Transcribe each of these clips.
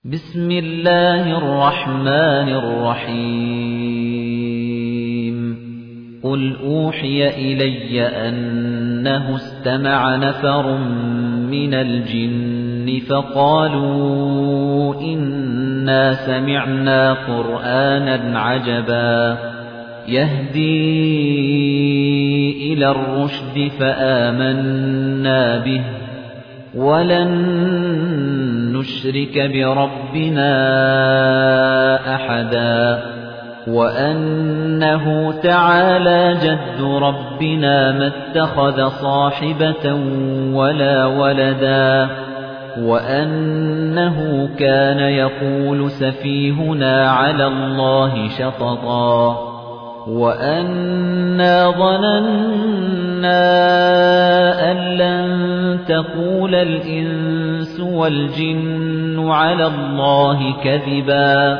بسم الله الرحمن الرحيم قل أوحي إلي أنه استمع نفر من الجن فقالوا إنا سمعنا قرآنا عجبا يهدي إلى الرشد فآمنا به ولن نشرك بربنا أحدا وأنه تعالى جد ربنا ما اتخذ صاحبة ولا ولدا وأنه كان يقول سفيهنا على الله شططا وأنا ظننا أن لن تقول الإنس والجن على الله كذبا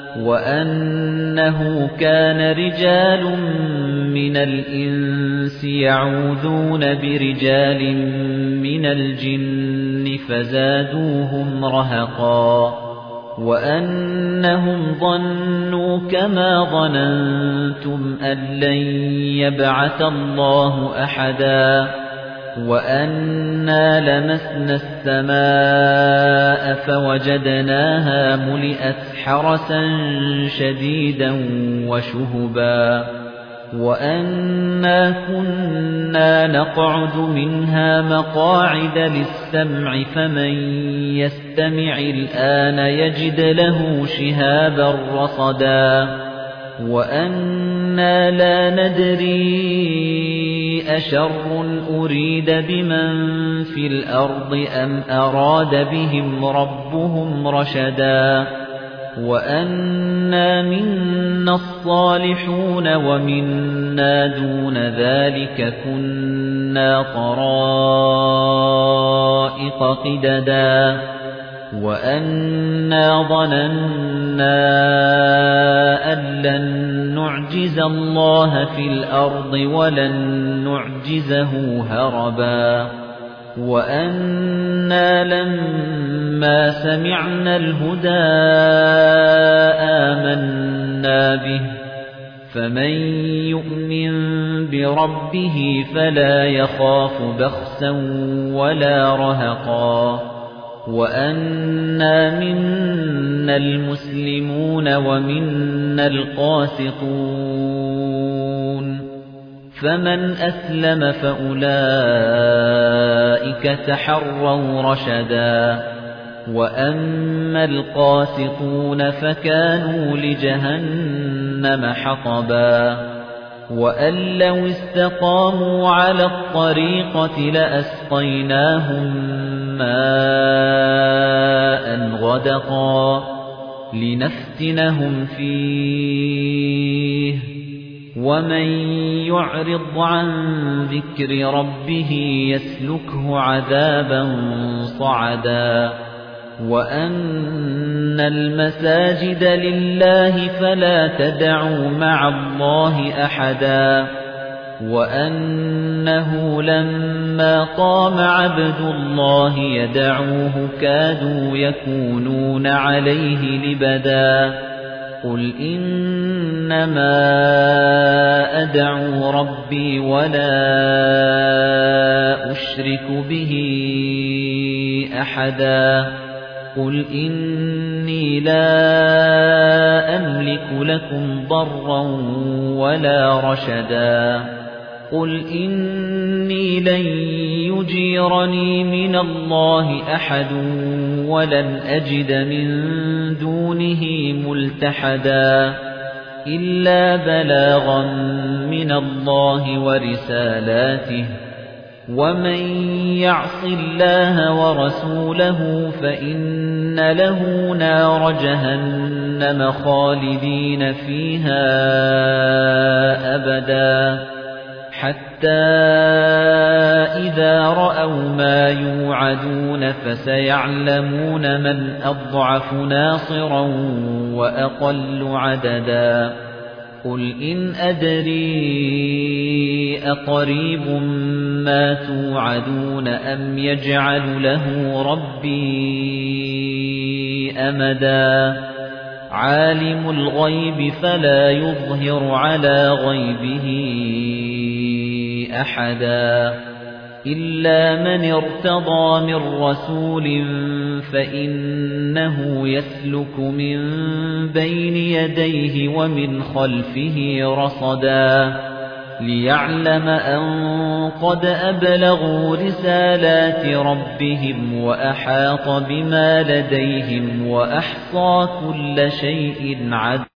وأنه كان رجال من الإنس يعوذون برجال من الجن فزادوهم رهقا وأنهم ظنوا كما ظننتم أن لن يبعث الله أحدا وأنا لمسنا السماء فوجدناها ملئت حرسا شديدا وشهبا وأنا كنا نقعد منها مقاعد للسمع فمن يستمع الآن يجد له شهابا رصدا وأنا لا ندري أشر أريد بمن في الأرض أم أراد بهم ربهم رشدا وأنا منا الصالحون ومنا دون ذلك كنا طرائق قددا وأنا ظننا أن لن نعجز الله في الأرض ولن نعجزه هربا وأنا لما سمعنا الهدى آمنا به فمن يؤمن بربه فلا يخاف بخسا ولا رهقا وأنا منا المسلمون ومنا القاسطون فمن أسلم فأولئك تحروا رشدا وأما القاسطون فكانوا لجهنم حطبا وأن لو استقاموا على الطريقة لأسقيناهم ماء غدقا لنفتنهم فيه ومن يعرض عن ذكر ربه يسلكه عذابا صعدا وأن المساجد لله فلا تدعوا مع الله أحدا وأنه لما قام عبد الله يدعوه كادوا يكونون عليه لبدا قل إنما أدعو ربي ولا أشرك به أحدا قل إني لا أملك لكم ضرا ولا رشدا قل إني لن يجيرني من الله أحد ولن أجد من دونه ملتحدا إلا بلاغا من الله ورسالاته ومن يعص الله ورسوله فإن له نار جهنم خالدين فيها أبدا حتى إذا رأوا ما يوعدون فسيعلمون من أضعف ناصرا وأقل عددا قل إن أدري أقريب ما توعدون أم يجعل له ربي أَمَدًا عَالِمُ الْغَيْبِ فَلَا يُظْهِرُ عَلَى غَيْبِهِ أَحَدًا إِلَّا مَنِ ارْتَضَىٰ مِن رَّسُولٍ فَإِنَّهُ يَسْلُكُ مِن بَيْنِ يَدَيْهِ وَمِنْ خَلْفِهِ رَصَدًا لِيَعْلَمَ أَن قَدْ أَبْلَغُوا رِسَالَاتِ رَبِّهِمْ وَأَحَاطَ بِمَا لَدَيْهِمْ وَأَحْصَىٰ كُلَّ شَيْءٍ عَدًّا